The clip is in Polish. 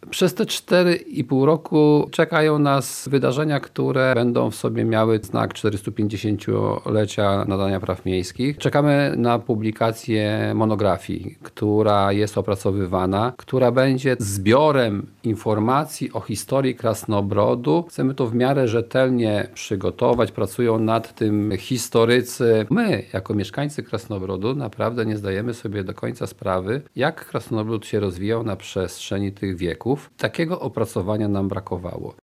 Przez te 4,5 roku czekają nas wydarzenia, które będą w sobie miały znak 450-lecia nadania praw miejskich. Czekamy na publikację monografii, która jest opracowywana, która będzie zbiorem informacji o historii Krasnobrodu. Chcemy to w miarę rzetelnie przygotować. Pracują nad tym historycy. My, jako mieszkańcy Krasnobrodu, naprawdę nie zdajemy sobie do końca sprawy, jak Krasnobród się rozwijał na przestrzeni tych wieków. Takiego opracowania nam brakowało.